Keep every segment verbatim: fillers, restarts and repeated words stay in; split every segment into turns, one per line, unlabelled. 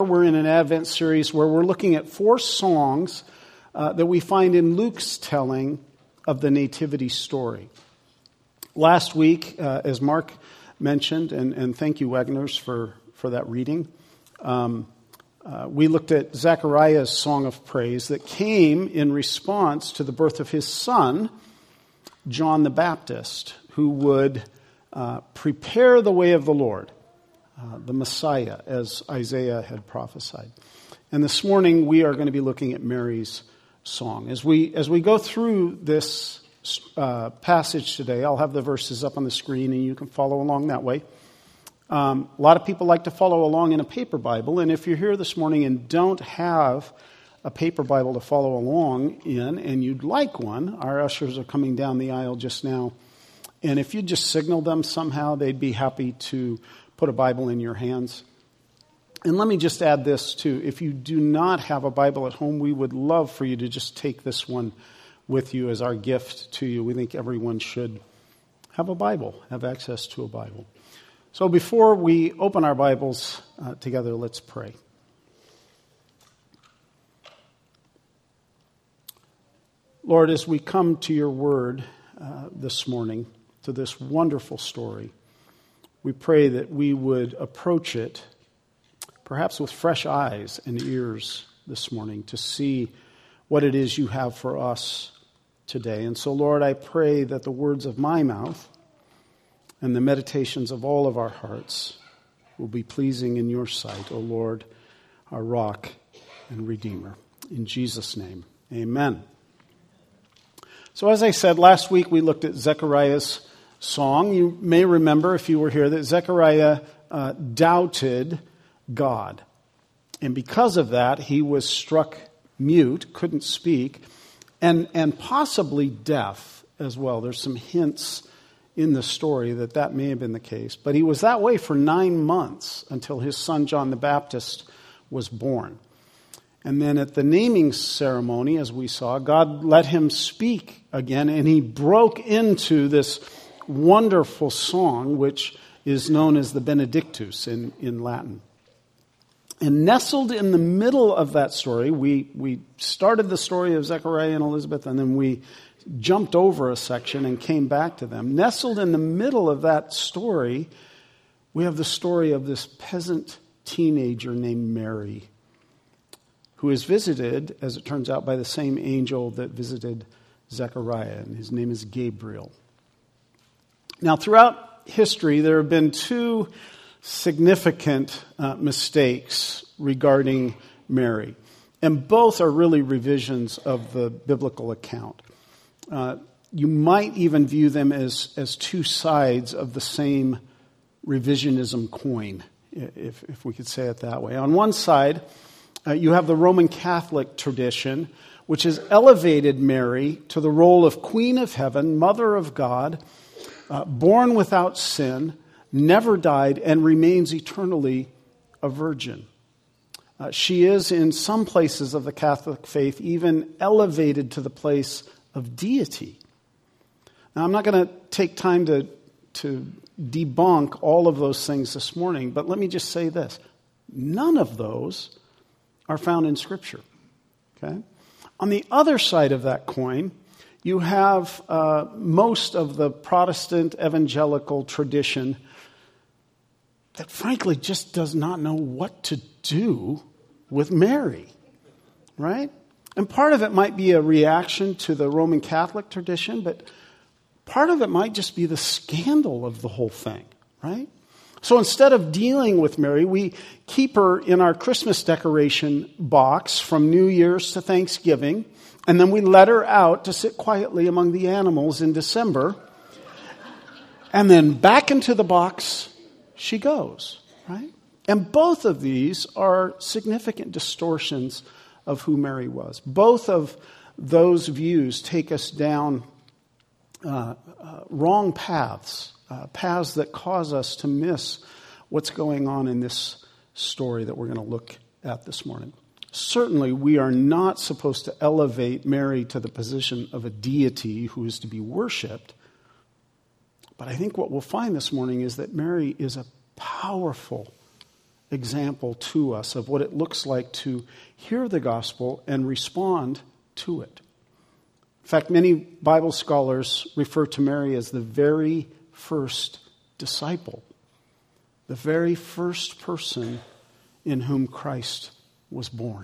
We're in an Advent series where we're looking at four songs uh, that we find in Luke's telling of the Nativity story. Last week, uh, as Mark mentioned, and, and thank you, Wagners, for, for that reading, um, uh, we looked at Zechariah's song of praise that came in response to the birth of his son, John the Baptist, who would uh, prepare the way of the Lord. Uh, the Messiah, as Isaiah had prophesied. And this morning we are going to be looking at Mary's song. As we as we go through this uh, passage today, I'll have the verses up on the screen and you can follow along that way. Um, a lot of people like to follow along in a paper Bible, and if you're here this morning and don't have a paper Bible to follow along in and you'd like one, our ushers are coming down the aisle just now. And if you just signal them somehow, they'd be happy to put a Bible in your hands. And let me just add this too. If you do not have a Bible at home, we would love for you to just take this one with you as our gift to you. We think everyone should have a Bible, have access to a Bible. So before we open our Bibles uh, together, let's pray. Lord, as we come to your word uh, this morning, to this wonderful story, we pray that we would approach it perhaps with fresh eyes and ears this morning to see what it is you have for us today. And so, Lord, I pray that the words of my mouth and the meditations of all of our hearts will be pleasing in your sight, O Lord, our rock and redeemer. In Jesus' name, amen. So as I said, last week we looked at Zechariah's song. You may remember, if you were here, that Zechariah uh, doubted God. And because of that, he was struck mute, couldn't speak, and, and possibly deaf as well. There's some hints in the story that that may have been the case. But he was that way for nine months until his son John the Baptist was born. And then at the naming ceremony, as we saw, God let him speak again, and he broke into this wonderful song, which is known as the Benedictus in, in Latin. And nestled in the middle of that story, we, we started the story of Zechariah and Elizabeth, and then we jumped over a section and came back to them. Nestled in the middle of that story, we have the story of this peasant teenager named Mary, who is visited, as it turns out, by the same angel that visited Zechariah, and his name is Gabriel. Now, throughout history, there have been two significant uh, mistakes regarding Mary, and both are really revisions of the biblical account. Uh, you might even view them as, as two sides of the same revisionism coin, if, if we could say it that way. On one side, uh, you have the Roman Catholic tradition, which has elevated Mary to the role of Queen of Heaven, Mother of God, Uh, born without sin, never died, and remains eternally a virgin. Uh, she is, in some places of the Catholic faith, even elevated to the place of deity. Now, I'm not going to take time to, to debunk all of those things this morning, but let me just say this. None of those are found in Scripture. Okay? On the other side of that coin, you have uh, most of the Protestant evangelical tradition that frankly just does not know what to do with Mary, right? And part of it might be a reaction to the Roman Catholic tradition, but part of it might just be the scandal of the whole thing, right? So instead of dealing with Mary, we keep her in our Christmas decoration box from New Year's to Thanksgiving, and then we let her out to sit quietly among the animals in December. And then back into the box she goes, right? And both of these are significant distortions of who Mary was. Both of those views take us down uh, uh, wrong paths, uh, paths that cause us to miss what's going on in this story that we're going to look at this morning. Certainly, we are not supposed to elevate Mary to the position of a deity who is to be worshipped. But I think what we'll find this morning is that Mary is a powerful example to us of what it looks like to hear the gospel and respond to it. In fact, many Bible scholars refer to Mary as the very first disciple, the very first person in whom Christ was born.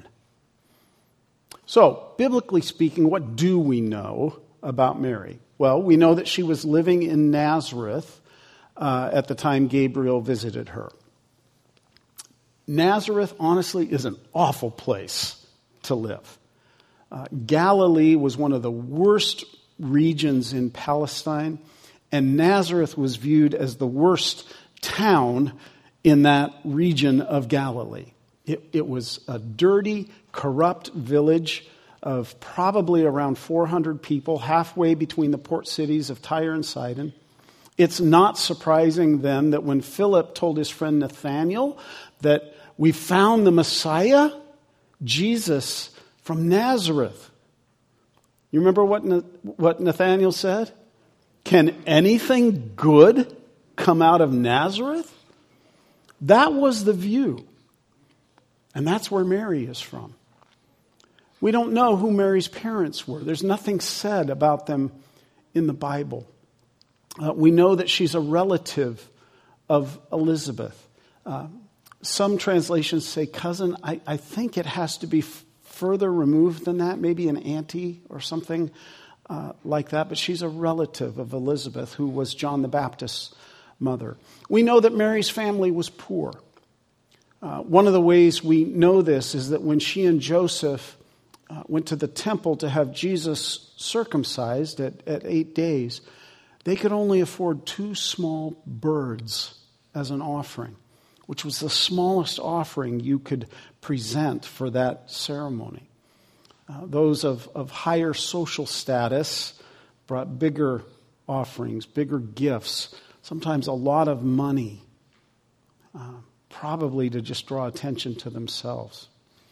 So, biblically speaking, what do we know about Mary? Well, we know that she was living in Nazareth uh, at the time Gabriel visited her. Nazareth, honestly, is an awful place to live. Uh, Galilee was one of the worst regions in Palestine, and Nazareth was viewed as the worst town in that region of Galilee. It, it was a dirty, corrupt village of probably around four hundred people, halfway between the port cities of Tyre and Sidon. It's not surprising then that when Philip told his friend Nathanael that we found the Messiah, Jesus from Nazareth. You remember what, what Nathanael said? Can anything good come out of Nazareth? That was the view. And that's where Mary is from. We don't know who Mary's parents were. There's nothing said about them in the Bible. Uh, we know that she's a relative of Elizabeth. Uh, some translations say cousin. I, I think it has to be f- further removed than that, maybe an auntie or something uh, like that. But she's a relative of Elizabeth, who was John the Baptist's mother. We know that Mary's family was poor. Uh, one of the ways we know this is that when she and Joseph uh, went to the temple to have Jesus circumcised at, at eight days, they could only afford two small birds as an offering, which was the smallest offering you could present for that ceremony. Uh, those of, of higher social status brought bigger offerings, bigger gifts, sometimes a lot of money, uh, probably to just draw attention to themselves.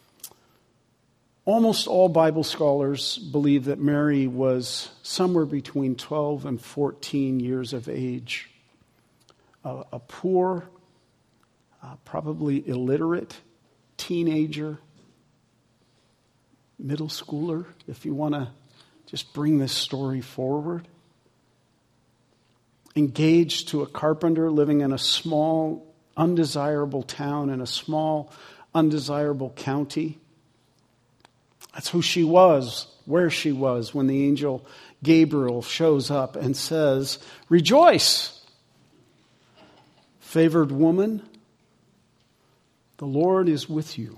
Almost all Bible scholars believe that Mary was somewhere between twelve and fourteen years of age. A, a poor, uh, probably illiterate teenager, middle schooler, if you want to just bring this story forward. Engaged to a carpenter living in a small, undesirable town in a small, undesirable county. That's who she was, where she was when the angel Gabriel shows up and says, "Rejoice, favored woman, the Lord is with you."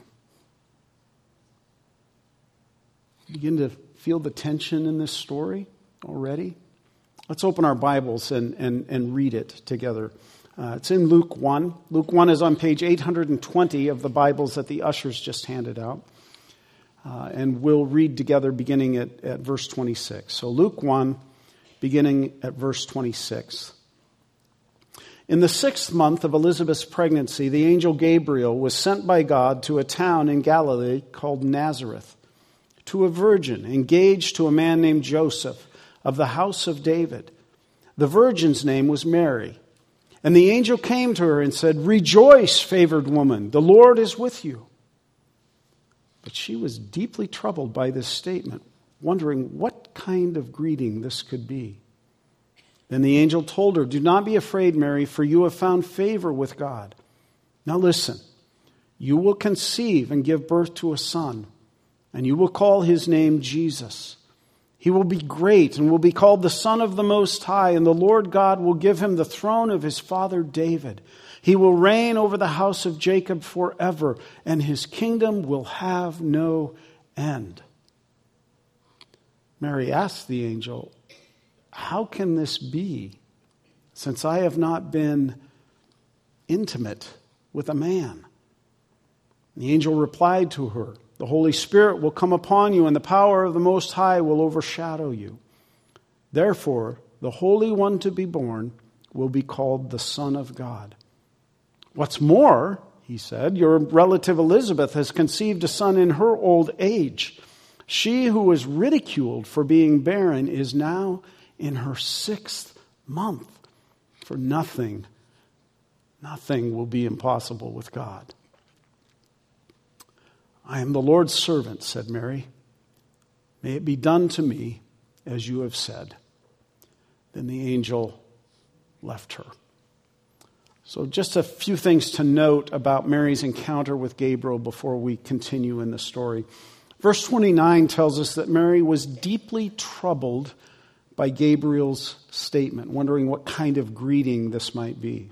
Begin to feel the tension in this story already? Let's open our Bibles and, and, and read it together. Uh, it's in Luke one. Luke one is on page eight hundred twenty of the Bibles that the ushers just handed out. Uh, and we'll read together beginning at, at verse twenty-six. So Luke one, beginning at verse twenty-six. In the sixth month of Elizabeth's pregnancy, the angel Gabriel was sent by God to a town in Galilee called Nazareth, to a virgin engaged to a man named Joseph of the house of David. The virgin's name was Mary. And the angel came to her and said, "Rejoice, favored woman, the Lord is with you." But she was deeply troubled by this statement, wondering what kind of greeting this could be. Then the angel told her, "Do not be afraid, Mary, for you have found favor with God. Now listen, you will conceive and give birth to a son, and you will call his name Jesus. He will be great and will be called the Son of the Most High, and the Lord God will give him the throne of his father David. He will reign over the house of Jacob forever, and his kingdom will have no end." Mary asked the angel, "How can this be, since I have not been intimate with a man?" The angel replied to her, "The Holy Spirit will come upon you, and the power of the Most High will overshadow you. Therefore, the Holy One to be born will be called the Son of God. What's more," he said, "your relative Elizabeth has conceived a son in her old age. She who was ridiculed for being barren is now in her sixth month. For nothing, nothing will be impossible with God." "I am the Lord's servant," said Mary. "May it be done to me as you have said." Then the angel left her. So just a few things to note about Mary's encounter with Gabriel before we continue in the story. Verse twenty-nine tells us that Mary was deeply troubled by Gabriel's statement, wondering what kind of greeting this might be.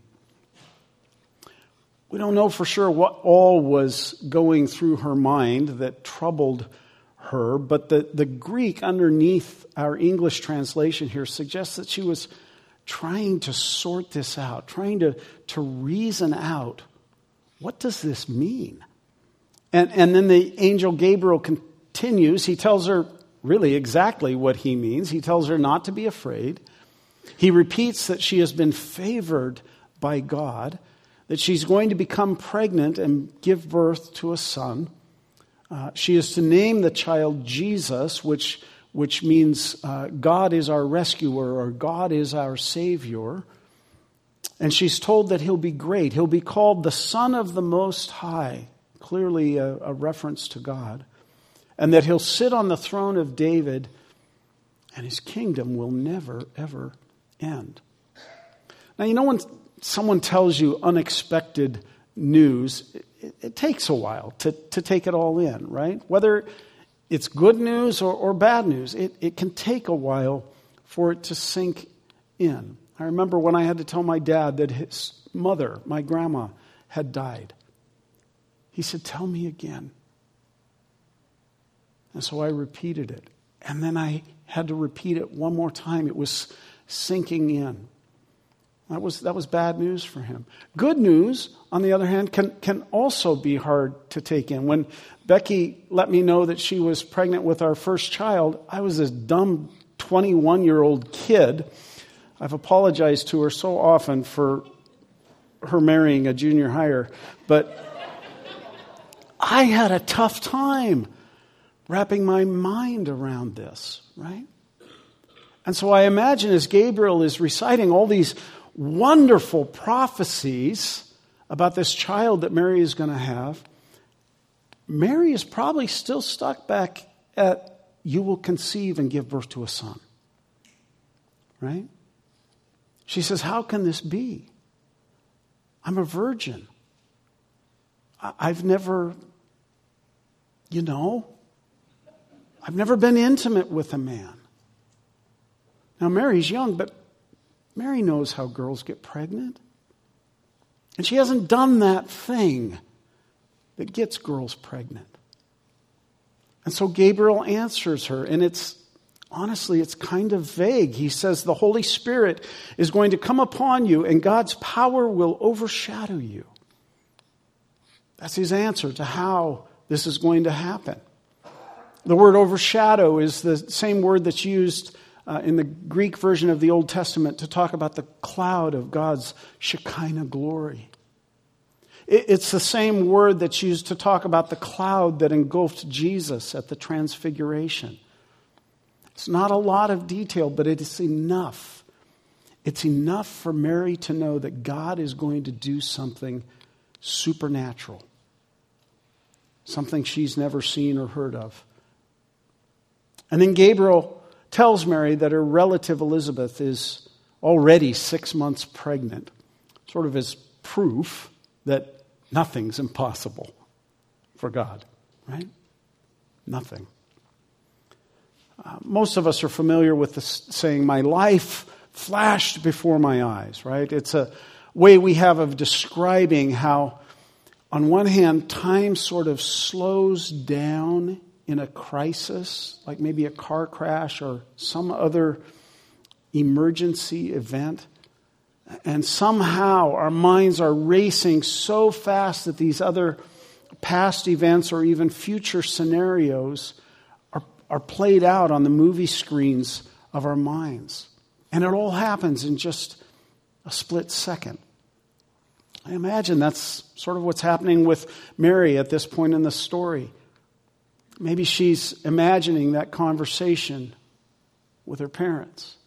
We don't know for sure what all was going through her mind that troubled her, but the, the Greek underneath our English translation here suggests that she was trying to sort this out, trying to, to reason out, what does this mean? And, and then the angel Gabriel continues. He tells her really exactly what he means. He tells her not to be afraid. He repeats that she has been favored by God, that she's going to become pregnant and give birth to a son. Uh, she is to name the child Jesus, which which means uh, God is our rescuer, or God is our Savior. And she's told that he'll be great. He'll be called the Son of the Most High, clearly a, a reference to God. And that he'll sit on the throne of David, and his kingdom will never, ever end. Now, you know, when someone tells you unexpected news, it, it takes a while to, to take it all in, right? Whether it's good news or, or bad news, it, it can take a while for it to sink in. I remember when I had to tell my dad that his mother, my grandma, had died. He said, "Tell me again." And so I repeated it. And then I had to repeat it one more time. It was sinking in. That was that was bad news for him. Good news, on the other hand, can, can also be hard to take in. When Becky let me know that she was pregnant with our first child, I was this dumb twenty-one-year-old kid. I've apologized to her so often for her marrying a junior higher, but I had a tough time wrapping my mind around this, right? And so I imagine as Gabriel is reciting all these wonderful prophecies about this child that Mary is going to have, Mary is probably still stuck back at, "You will conceive and give birth to a son." Right? She says, "How can this be? I'm a virgin. I've never, you know, I've never been intimate with a man." Now, Mary's young, but Mary knows how girls get pregnant. And she hasn't done that thing that gets girls pregnant. And so Gabriel answers her, and it's, honestly, it's kind of vague. He says, "The Holy Spirit is going to come upon you, and God's power will overshadow you." That's his answer to how this is going to happen. The word overshadow is the same word that's used Uh, in the Greek version of the Old Testament to talk about the cloud of God's Shekinah glory. It, it's the same word that's used to talk about the cloud that engulfed Jesus at the Transfiguration. It's not a lot of detail, but it is enough. It's enough for Mary to know that God is going to do something supernatural, something she's never seen or heard of. And then Gabriel tells Mary that her relative Elizabeth is already six months pregnant, sort of as proof that nothing's impossible for God, right? Nothing. Uh, most of us are familiar with the saying, "My life flashed before my eyes," right? It's a way we have of describing how, on one hand, time sort of slows down in a crisis, like maybe a car crash or some other emergency event. And somehow our minds are racing so fast that these other past events or even future scenarios are, are played out on the movie screens of our minds. And it all happens in just a split second. I imagine that's sort of what's happening with Mary at this point in the story. Maybe she's imagining that conversation with her parents.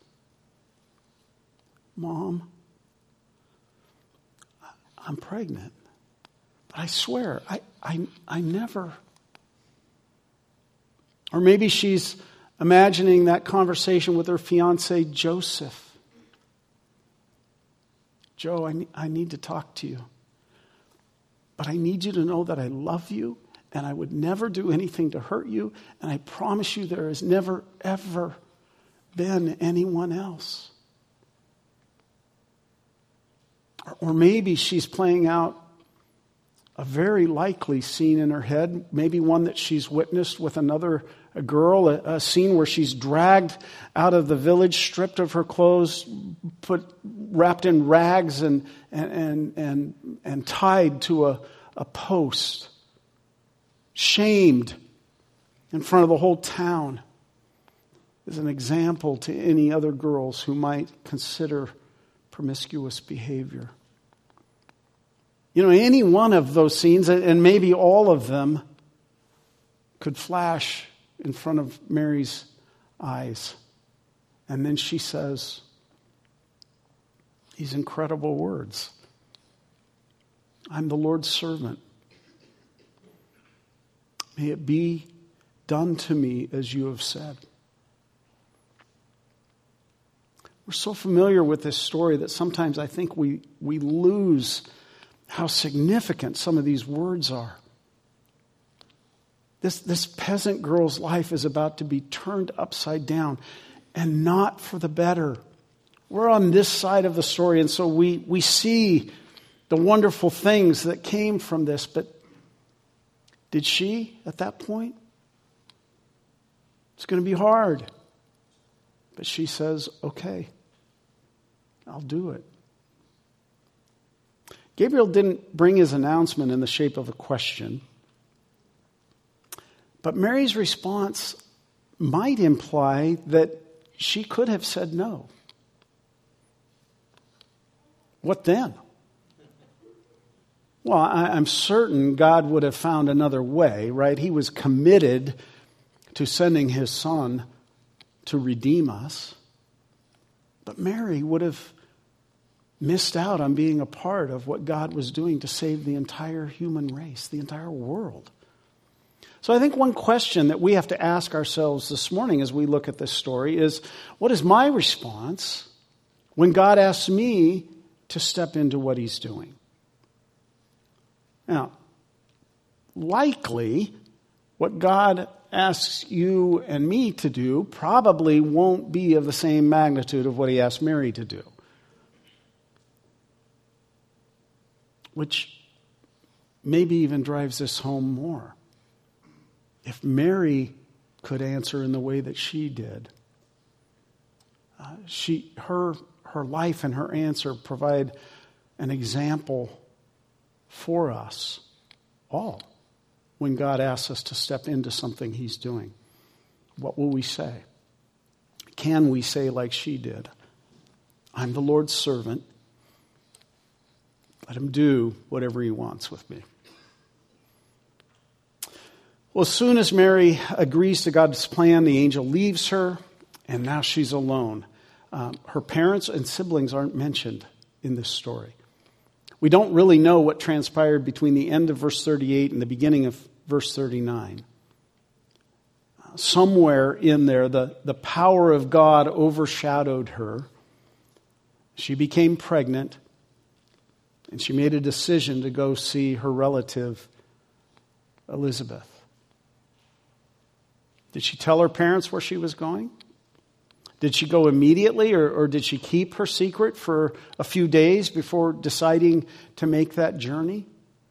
"Mom, I'm pregnant, but I swear, I, I, I never, Or maybe she's imagining that conversation with her fiance, Joseph. Joe, I need, I need to talk to you. But I need you to know that I love you and I would never do anything to hurt you. And I promise you there has never, ever been anyone else. Or, or maybe she's playing out a very likely scene in her head, maybe one that she's witnessed with another a girl, a, a scene where she's dragged out of the village, stripped of her clothes, put wrapped in rags and and and and, and tied to a, a post, shamed in front of the whole town, is an example to any other girls who might consider promiscuous behavior. You know, any one of those scenes, and maybe all of them, could flash in front of Mary's eyes. And then she says these incredible words. I'm the Lord's servant. May it be done to me as you have said. We're so familiar with this story that sometimes I think we, we lose how significant some of these words are. This, this peasant girl's life is about to be turned upside down, and not for the better. We're on this side of the story, and so we, we see the wonderful things that came from this. But did she at that point? It's going to be hard. But she says, okay, I'll do it. Gabriel didn't bring his announcement in the shape of a question. But Mary's response might imply that she could have said no. What then? Well, I, I'm certain God would have found another way, right? He was committed to sending his son to redeem us. But Mary would have missed out on being a part of what God was doing to save the entire human race, the entire world. So I think one question that we have to ask ourselves this morning as we look at this story is, what is my response when God asks me to step into what he's doing? Now, likely what God asks you and me to do probably won't be of the same magnitude of what he asked Mary to do. Which maybe even drives this home more. If Mary could answer in the way that she did, uh, she, her, her life and her answer provide an example for us all when God asks us to step into something he's doing. What will we say? Can we say like she did, I'm the Lord's servant. Let him do whatever he wants with me. Well, as soon as Mary agrees to God's plan, the angel leaves her, and now she's alone. Um, her parents and siblings aren't mentioned in this story. We don't really know what transpired between the end of verse thirty-eight and the beginning of verse thirty-nine. Uh, somewhere in there, the, the power of God overshadowed her. She became pregnant, and she made a decision to go see her relative, Elizabeth. Did she tell her parents where she was going? Did she go immediately, or, or did she keep her secret for a few days before deciding to make that journey?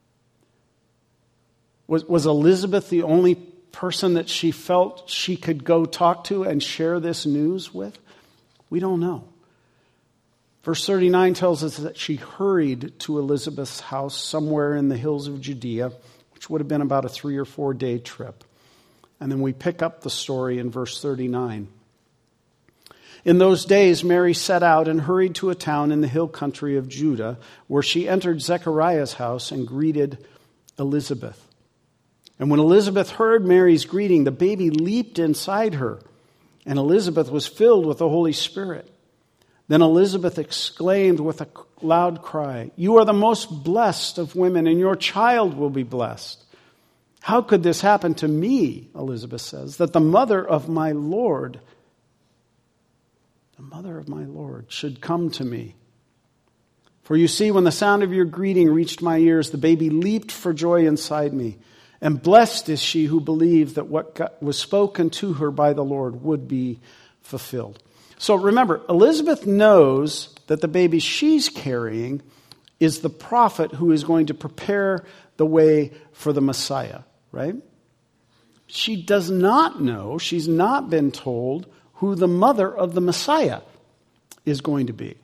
Was, was Elizabeth the only person that she felt she could go talk to and share this news with? We don't know. Verse thirty-nine tells us that she hurried to Elizabeth's house somewhere in the hills of Judea, which would have been about a three or four day trip. And then we pick up the story in verse thirty-nine. In those days, Mary set out and hurried to a town in the hill country of Judah, where she entered Zechariah's house and greeted Elizabeth. And when Elizabeth heard Mary's greeting, the baby leaped inside her, and Elizabeth was filled with the Holy Spirit. Then Elizabeth exclaimed with a loud cry, "You are the most blessed of women, and your child will be blessed. How could this happen to me, Elizabeth says, that the mother of my Lord, the mother of my Lord, should come to me? For you see, when the sound of your greeting reached my ears, the baby leaped for joy inside me. And blessed is she who believed that what was spoken to her by the Lord would be fulfilled. So remember, Elizabeth knows that the baby she's carrying is the prophet who is going to prepare the way for the Messiah, right? She does not know, she's not been told who the mother of the Messiah is going to be.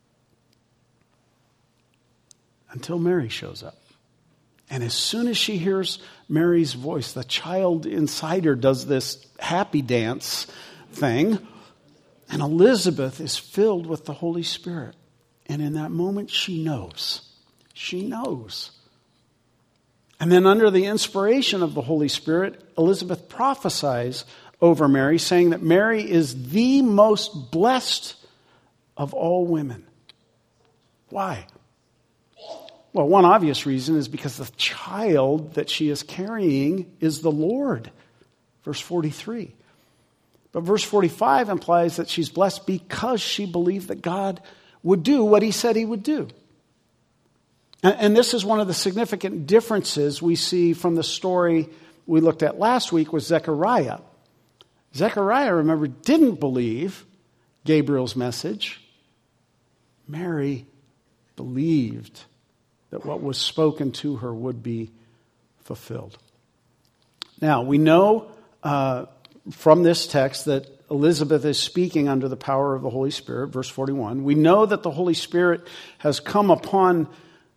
Until Mary shows up. And as soon as she hears Mary's voice, the child inside her does this happy dance thing. And Elizabeth is filled with the Holy Spirit. And in that moment, she knows. She knows. And then under the inspiration of the Holy Spirit, Elizabeth prophesies over Mary, saying that Mary is the most blessed of all women. Why? Well, one obvious reason is because the child that she is carrying is the Lord. Verse forty-three. But verse forty-five implies that she's blessed because she believed that God would do what he said he would do. And, and this is one of the significant differences we see from the story we looked at last week with Zechariah. Zechariah, remember, didn't believe Gabriel's message. Mary believed that what was spoken to her would be fulfilled. Now, we know uh, from this text that Elizabeth is speaking under the power of the Holy Spirit, verse forty-one. We know that the Holy Spirit has come upon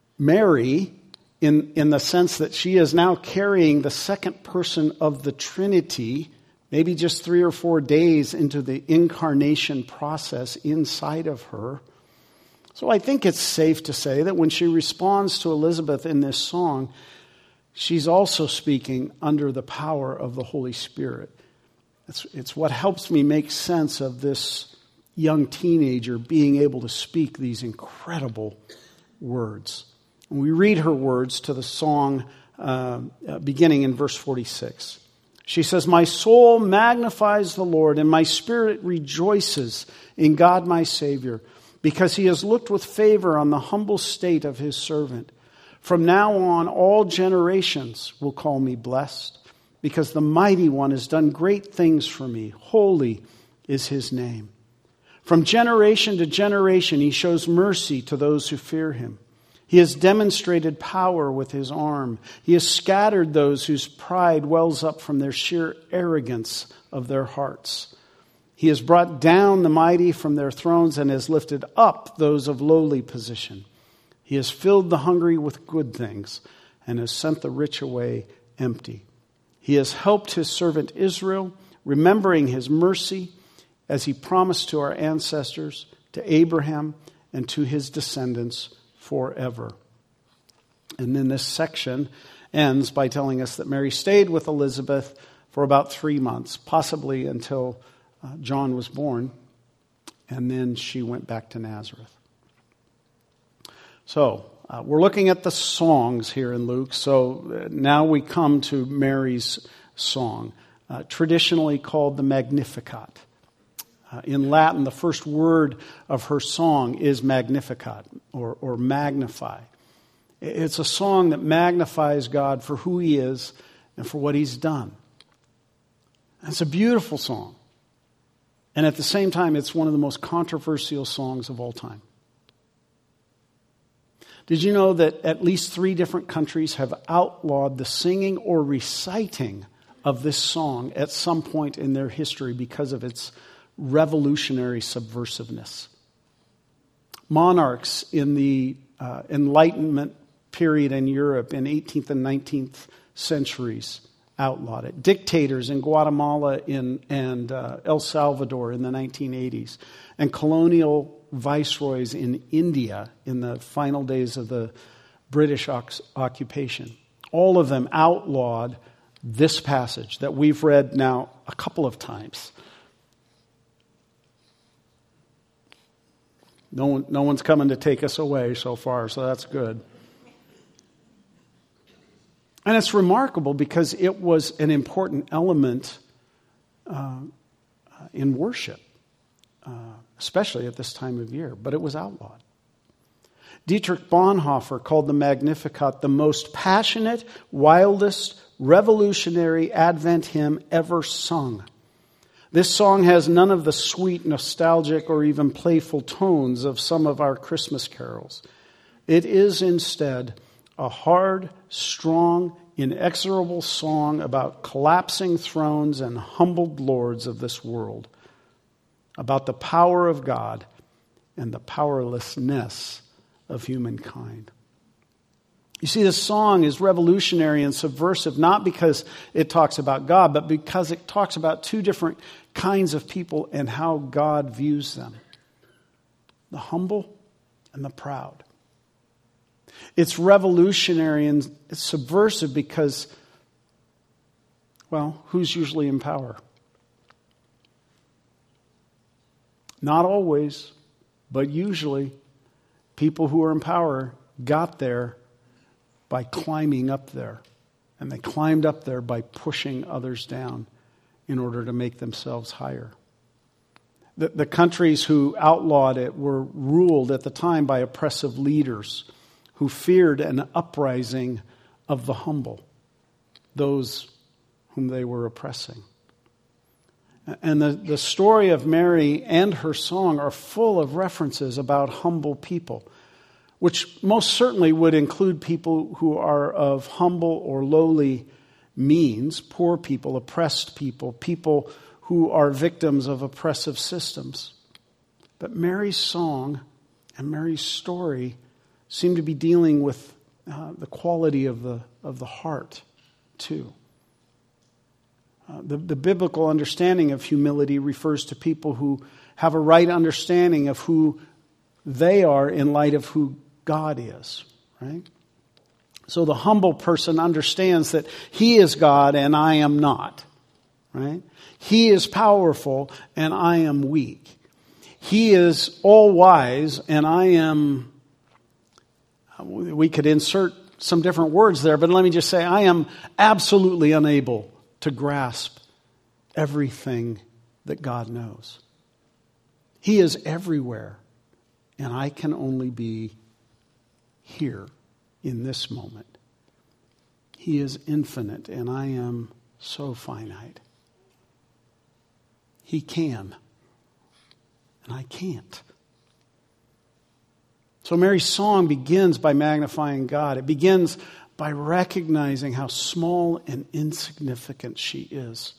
Mary in, in the sense that she is now carrying the second person of the Trinity, maybe just three or four days into the incarnation process inside of her. So I think it's safe to say that when she responds to Elizabeth in this song, she's also speaking under the power of the Holy Spirit. It's, it's what helps me make sense of this young teenager being able to speak these incredible words. And we read her words to the song uh, beginning in verse forty-six. She says, "My soul magnifies the Lord, and my spirit rejoices in God my Savior, because he has looked with favor on the humble state of his servant. From now on, all generations will call me blessed, because the Mighty One has done great things for me. Holy is his name. From generation to generation, he shows mercy to those who fear him. He has demonstrated power with his arm. He has scattered those whose pride wells up from their sheer arrogance of their hearts. He has brought down the mighty from their thrones and has lifted up those of lowly position. He has filled the hungry with good things and has sent the rich away empty. He has helped his servant Israel, remembering his mercy as he promised to our ancestors, to Abraham, and to his descendants forever." And then this section ends by telling us that Mary stayed with Elizabeth for about three months, possibly until Uh, John was born, and then she went back to Nazareth. So, uh, we're looking at the songs here in Luke. So, uh, now we come to Mary's song, uh, traditionally called the Magnificat. Uh, in Latin, the first word of her song is Magnificat, or, or magnify. It's a song that magnifies God for who he is and for what he's done. It's a beautiful song. And at the same time, it's one of the most controversial songs of all time. Did you know that at least three different countries have outlawed the singing or reciting of this song at some point in their history because of its revolutionary subversiveness? Monarchs in the uh, Enlightenment period in Europe in eighteenth and nineteenth centuries outlawed it. Dictators in Guatemala in, and uh, El Salvador in the nineteen eighties. And colonial viceroys in India in the final days of the British ox- occupation. All of them outlawed this passage that we've read now a couple of times. No one, no one's coming to take us away so far, so that's good. And it's remarkable because it was an important element uh, in worship, uh, especially at this time of year, but it was outlawed. Dietrich Bonhoeffer called the Magnificat the most passionate, wildest, revolutionary Advent hymn ever sung. This song has none of the sweet, nostalgic, or even playful tones of some of our Christmas carols. It is instead a hard, strong, inexorable song about collapsing thrones and humbled lords of this world, about the power of God and the powerlessness of humankind. You see, this song is revolutionary and subversive, not because it talks about God, but because it talks about two different kinds of people and how God views them: the humble and the proud. It's revolutionary and it's subversive because, well, who's usually in power? Not always, but usually people who are in power got there by climbing up there. And they climbed up there by pushing others down in order to make themselves higher. The, the countries who outlawed it were ruled at the time by oppressive leaders who feared an uprising of the humble, those whom they were oppressing. And the, the story of Mary and her song are full of references about humble people, which most certainly would include people who are of humble or lowly means, poor people, oppressed people, people who are victims of oppressive systems. But Mary's song and Mary's story seem to be dealing with uh, the quality of the of the heart, too. Uh, the, the biblical understanding of humility refers to people who have a right understanding of who they are in light of who God is, right? So the humble person understands that he is God and I am not, right? He is powerful and I am weak. He is all wise and I am, we could insert some different words there, but let me just say I am absolutely unable to grasp everything that God knows. He is everywhere and I can only be here in this moment. He is infinite and I am so finite. He can and I can't. So Mary's song begins by magnifying God. It begins by recognizing how small and insignificant she is.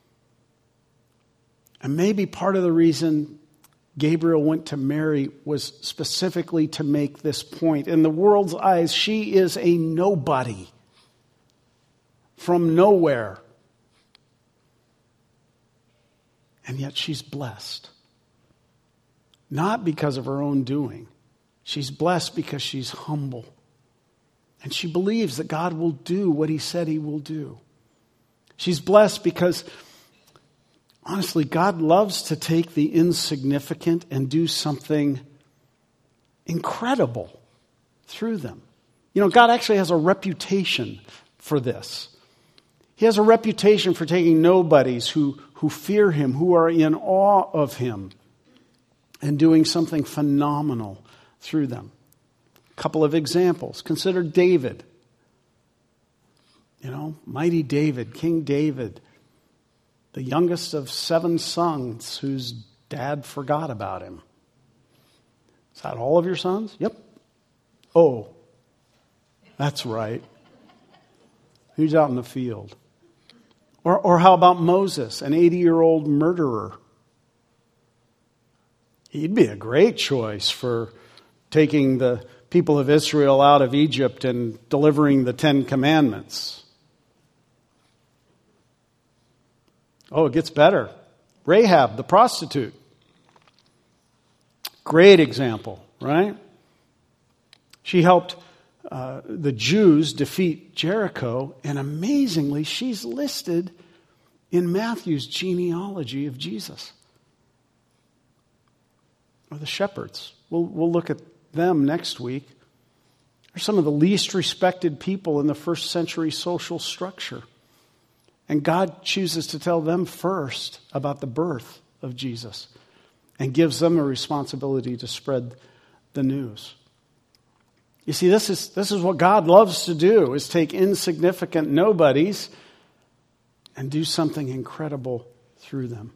And maybe part of the reason Gabriel went to Mary was specifically to make this point. In the world's eyes, she is a nobody from nowhere. And yet she's blessed. Not because of her own doing. She's blessed because she's humble. And she believes that God will do what he said he will do. She's blessed because, honestly, God loves to take the insignificant and do something incredible through them. You know, God actually has a reputation for this. He has a reputation for taking nobodies who, who fear him, who are in awe of him, and doing something phenomenal through them. A couple of examples. Consider David. You know, mighty David, King David, the youngest of seven sons whose dad forgot about him. Is that all of your sons? Yep. Oh, that's right. Who's out in the field? Or, or how about Moses, an eighty-year-old murderer? He'd be a great choice for taking the people of Israel out of Egypt and delivering the Ten Commandments. Oh, it gets better. Rahab, the prostitute. Great example, right? She helped uh, the Jews defeat Jericho, and amazingly, she's listed in Matthew's genealogy of Jesus. Or the shepherds. We'll, we'll look at them next week. They're some of the least respected people in the first century social structure. And God chooses to tell them first about the birth of Jesus and gives them a responsibility to spread the news. You see, this is, this is what God loves to do, is take insignificant nobodies and do something incredible through them.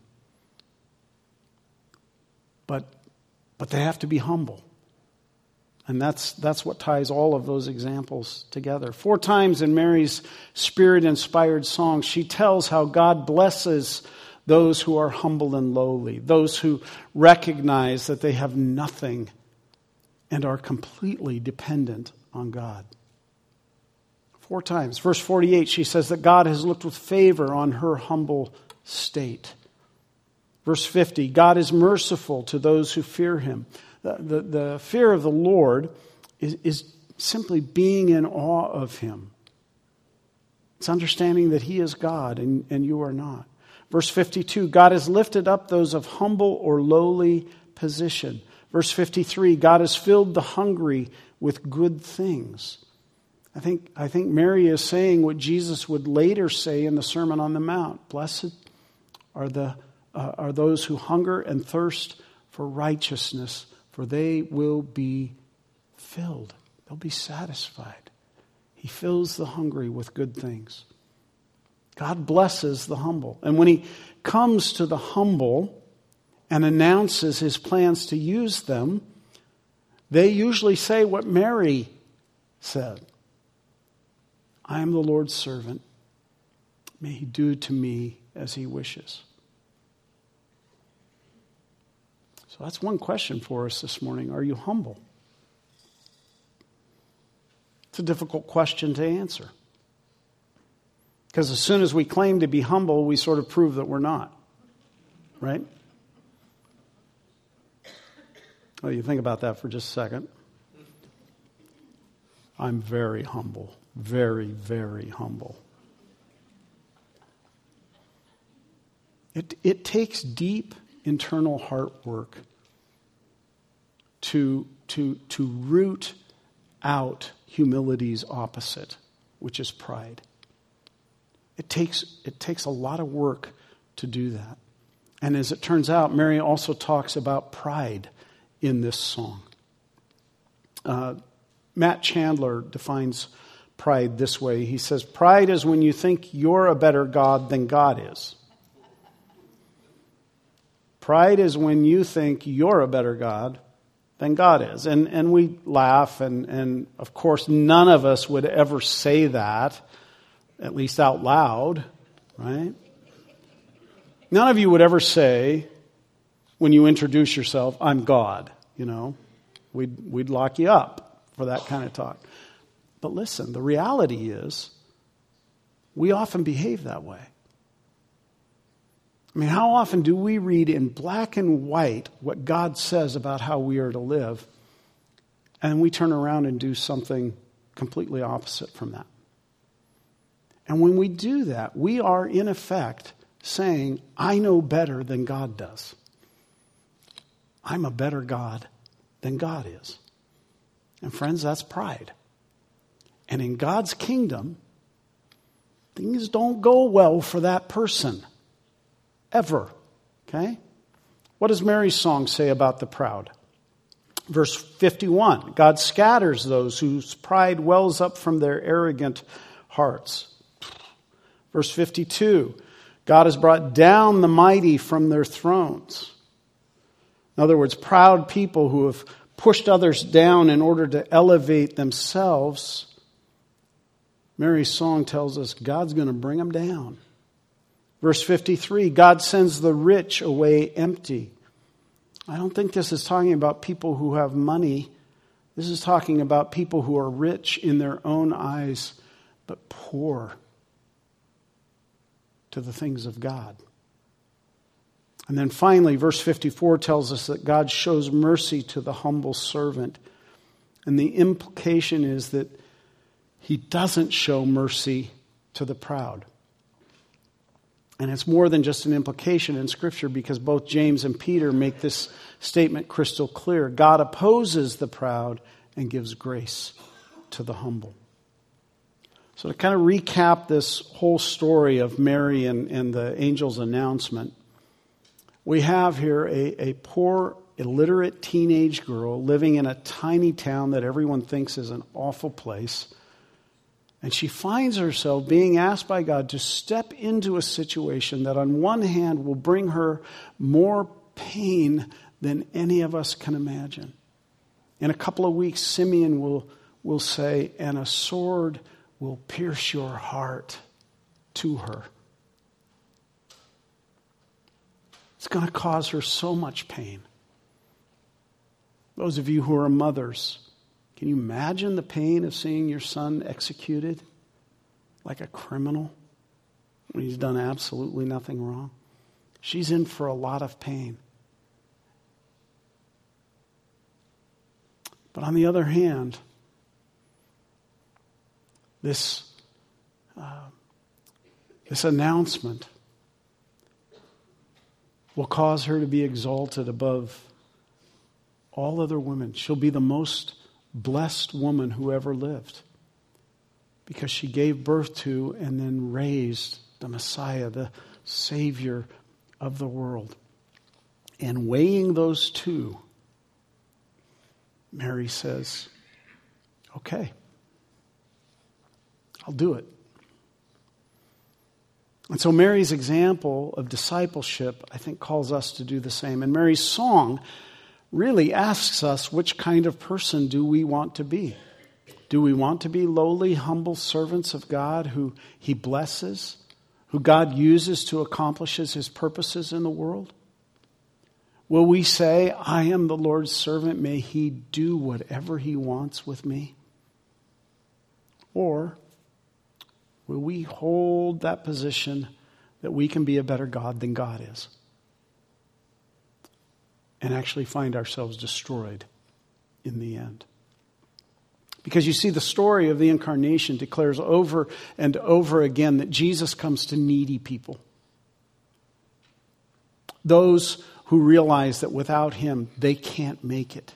But, but they have to be humble. And that's, that's what ties all of those examples together. Four times in Mary's Spirit-inspired song, she tells how God blesses those who are humble and lowly, those who recognize that they have nothing and are completely dependent on God. Four times. Verse forty-eight, she says that God has looked with favor on her humble state. Verse fifty, God is merciful to those who fear him. The, the, the fear of the Lord is, is simply being in awe of him. It's understanding that he is God and, and you are not. Verse fifty-two, God has lifted up those of humble or lowly position. Verse fifty-three, God has filled the hungry with good things. I think, I think Mary is saying what Jesus would later say in the Sermon on the Mount. Blessed are, the, uh, are those who hunger and thirst for righteousness, for they will be filled. They'll be satisfied. He fills the hungry with good things. God blesses the humble. And when he comes to the humble and announces his plans to use them, they usually say what Mary said. I am the Lord's servant. May he do to me as he wishes. So that's one question for us this morning. Are you humble? It's a difficult question to answer. Because as soon as we claim to be humble, we sort of prove that we're not. Right? Well, you think about that for just a second. I'm very humble. Very, very humble. It, it takes deep internal heart work to, to, to root out humility's opposite, which is pride. It takes, it takes a lot of work to do that. And as it turns out, Mary also talks about pride in this song. Uh, Matt Chandler defines pride this way. He says, pride is when you think you're a better God than God is. Pride is when you think you're a better God than God is. And and we laugh, and, and of course none of us would ever say that, at least out loud, right? None of you would ever say, when you introduce yourself, I'm God, you know. We'd, we'd lock you up for that kind of talk. But listen, the reality is, we often behave that way. I mean, how often do we read in black and white what God says about how we are to live, and we turn around and do something completely opposite from that? And when we do that, we are in effect saying, I know better than God does. I'm a better God than God is. And friends, that's pride. And in God's kingdom, things don't go well for that person. Ever. Okay? What does Mary's song say about the proud? Verse fifty-one, God scatters those whose pride wells up from their arrogant hearts. Verse fifty-two, God has brought down the mighty from their thrones. In other words, proud people who have pushed others down in order to elevate themselves. Mary's song tells us God's going to bring them down. Verse fifty-three, God sends the rich away empty. I don't think this is talking about people who have money. This is talking about people who are rich in their own eyes, but poor to the things of God. And then finally, verse fifty-four tells us that God shows mercy to the humble servant. And the implication is that he doesn't show mercy to the proud. And it's more than just an implication in Scripture, because both James and Peter make this statement crystal clear. God opposes the proud and gives grace to the humble. So to kind of recap this whole story of Mary and, and the angel's announcement, we have here a, a poor, illiterate teenage girl living in a tiny town that everyone thinks is an awful place. And she finds herself being asked by God to step into a situation that on one hand will bring her more pain than any of us can imagine. In a couple of weeks, Simeon will, will say, and a sword will pierce your heart to her. It's going to cause her so much pain. Those of you who are mothers, can you imagine the pain of seeing your son executed like a criminal when he's done absolutely nothing wrong? She's in for a lot of pain. But on the other hand, this, uh, this announcement will cause her to be exalted above all other women. She'll be the most blessed woman who ever lived because she gave birth to and then raised the Messiah, the Savior of the world. And weighing those two, Mary says, okay, I'll do it. And so Mary's example of discipleship, I think, calls us to do the same. And Mary's song really asks us, which kind of person do we want to be? Do we want to be lowly, humble servants of God who He blesses, who God uses to accomplish His purposes in the world? Will we say, I am the Lord's servant, may He do whatever He wants with me? Or will we hold that position that we can be a better God than God is and actually find ourselves destroyed in the end? Because you see, the story of the incarnation declares over and over again that Jesus comes to needy people. Those who realize that without Him, they can't make it.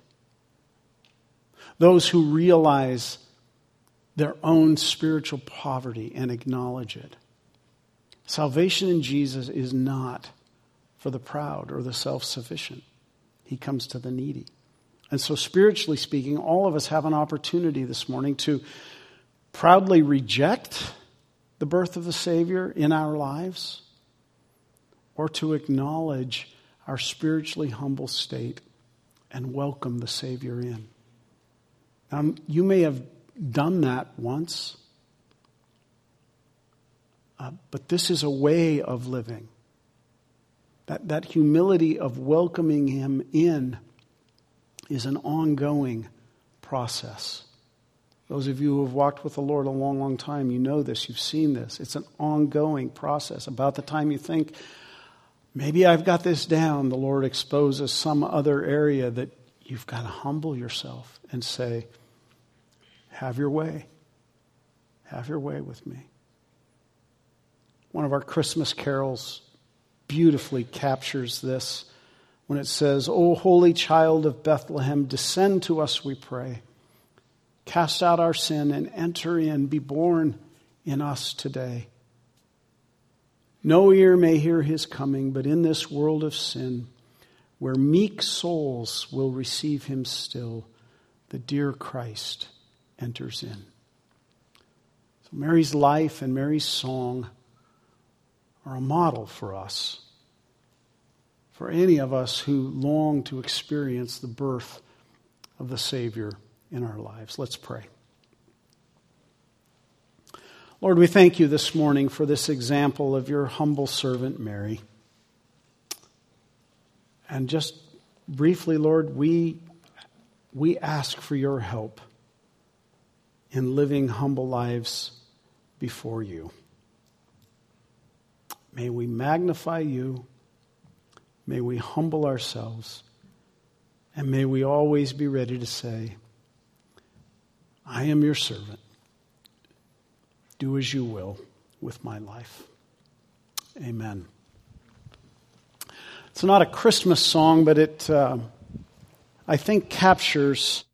Those who realize their own spiritual poverty and acknowledge it. Salvation in Jesus is not for the proud or the self-sufficient. He comes to the needy. And so spiritually speaking, all of us have an opportunity this morning to proudly reject the birth of the Savior in our lives or to acknowledge our spiritually humble state and welcome the Savior in. Now, you may have done that once, uh, but this is a way of living. That, that humility of welcoming Him in is an ongoing process. Those of you who have walked with the Lord a long, long time, you know this, you've seen this. It's an ongoing process. About the time you think, maybe I've got this down, the Lord exposes some other area that you've got to humble yourself and say, have your way. Have your way with me. One of our Christmas carols beautifully captures this when it says, O holy child of Bethlehem, descend to us, we pray. Cast out our sin and enter in, be born in us today. No ear may hear His coming, but in this world of sin, where meek souls will receive Him still, the dear Christ enters in. So Mary's life and Mary's song are a model for us, for any of us who long to experience the birth of the Savior in our lives. Let's pray. Lord, we thank You this morning for this example of Your humble servant Mary. And just briefly, Lord, we, we ask for Your help in living humble lives before You. May we magnify You. May we humble ourselves. And may we always be ready to say, I am Your servant. Do as You will with my life. Amen. It's not a Christmas song, but it, uh, I think, captures